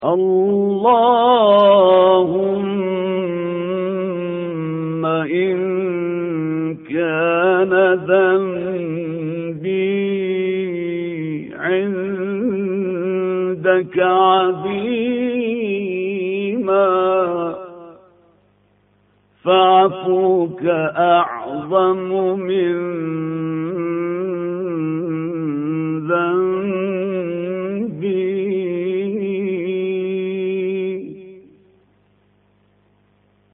اللهم إن كان ذنبي عندك عظيما فعفوك أعظم من